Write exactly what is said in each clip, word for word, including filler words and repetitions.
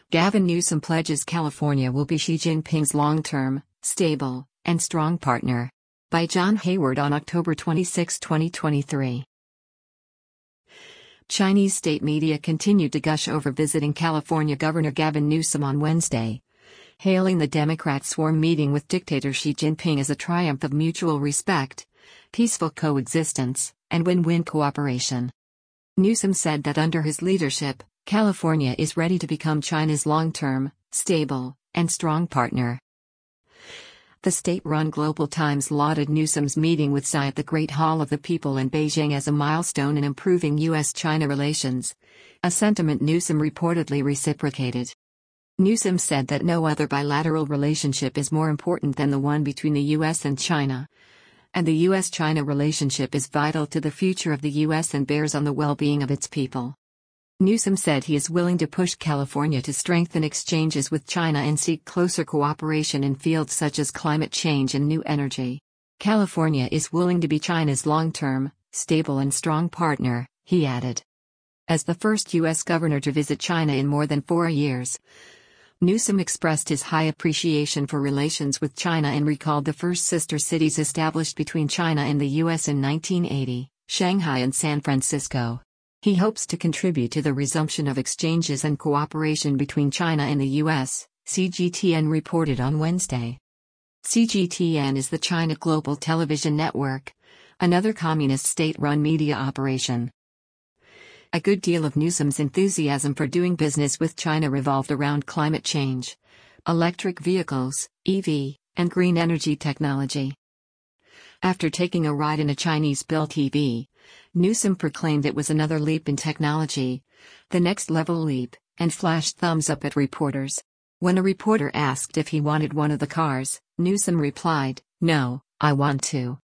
Gavin Newsom pledges California will be Xi Jinping's long-term, stable, and strong partner. By John Hayward on October twenty-sixth, twenty twenty-three. Chinese state media continued to gush over visiting California Governor Gavin Newsom on Wednesday, hailing the Democrats' sworn meeting with dictator Xi Jinping as a triumph of mutual respect, peaceful coexistence, and win-win cooperation. Newsom said that under his leadership, California is ready to become China's long-term, stable, and strong partner. The state-run Global Times lauded Newsom's meeting with Xi at the Great Hall of the People in Beijing as a milestone in improving U S China relations, a sentiment Newsom reportedly reciprocated. Newsom said that no other bilateral relationship is more important than the one between the U S and China, and the U S China relationship is vital to the future of the U S and bears on the well-being of its people. Newsom said he is willing to push California to strengthen exchanges with China and seek closer cooperation in fields such as climate change and new energy. California is willing to be China's long-term, stable and strong partner, he added. As the first U S governor to visit China in more than four years, Newsom expressed his high appreciation for relations with China and recalled the first sister cities established between China and the U S in nineteen eighty, Shanghai and San Francisco. He hopes to contribute to the resumption of exchanges and cooperation between China and the U S, C G T N reported on Wednesday. C G T N is the China Global Television Network, another communist state-run media operation. A good deal of Newsom's enthusiasm for doing business with China revolved around climate change, electric vehicles, E V, and green energy technology. After taking a ride in a Chinese-built E V, Newsom proclaimed it was another leap in technology, the next level leap, and flashed thumbs up at reporters. When a reporter asked if he wanted one of the cars, Newsom replied, "No, I want to."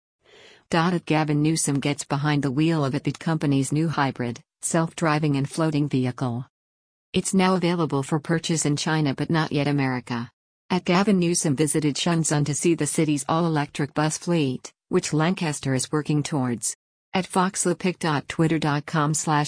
Gavin Newsom gets behind the wheel of the company's new hybrid, self-driving and floating vehicle. It's now available for purchase in China but not yet America. At Gavin Newsom visited Shenzhen to see the city's all-electric bus fleet, which Lancaster is working towards. At foxlepic.twitter.com slash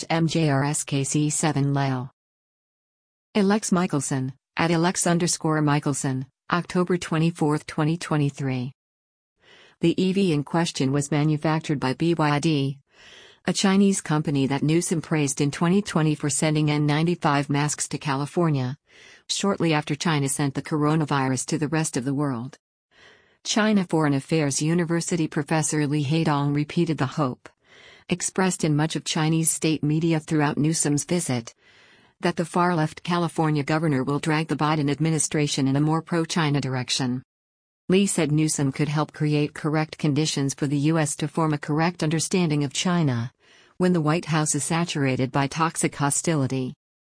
mjrskc7leo. Alex Michelson, at Alex underscore Michelson, October twenty-fourth, twenty twenty-three. The E V in question was manufactured by B Y D, a Chinese company that Newsom praised in twenty twenty for sending N ninety-five masks to California, shortly after China sent the coronavirus to the rest of the world. China Foreign Affairs University professor Li Haidong repeated the hope, expressed in much of Chinese state media throughout Newsom's visit, that the far-left California governor will drag the Biden administration in a more pro-China direction. Li said Newsom could help create correct conditions for the U S to form a correct understanding of China, when the White House is saturated by toxic hostility.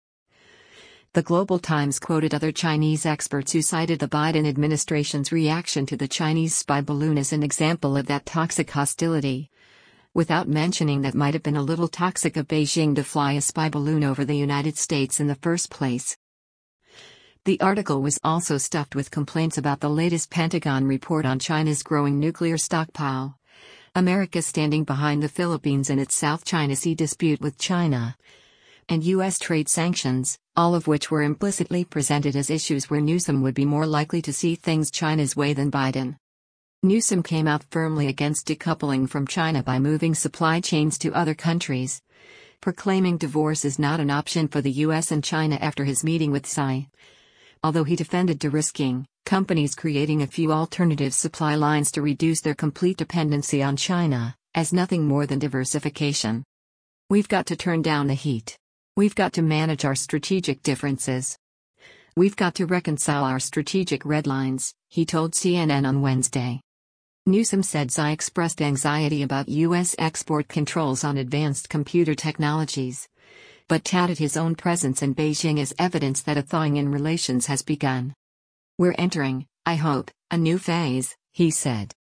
The Global Times quoted other Chinese experts who cited the Biden administration's reaction to the Chinese spy balloon as an example of that toxic hostility, without mentioning that might have been a little toxic of Beijing to fly a spy balloon over the United States in the first place. The article was also stuffed with complaints about the latest Pentagon report on China's growing nuclear stockpile, America standing behind the Philippines in its South China Sea dispute with China, and U S trade sanctions, all of which were implicitly presented as issues where Newsom would be more likely to see things China's way than Biden. Newsom came out firmly against decoupling from China by moving supply chains to other countries, proclaiming divorce is not an option for the U S and China after his meeting with Xi. Although he defended de-risking, companies creating a few alternative supply lines to reduce their complete dependency on China, as nothing more than diversification. We've got to turn down the heat. We've got to manage our strategic differences. We've got to reconcile our strategic red lines, he told C N N on Wednesday. Newsom said Xi expressed anxiety about U S export controls on advanced computer technologies, but touted his own presence in Beijing as evidence that a thawing in relations has begun. We're entering, I hope, a new phase, he said.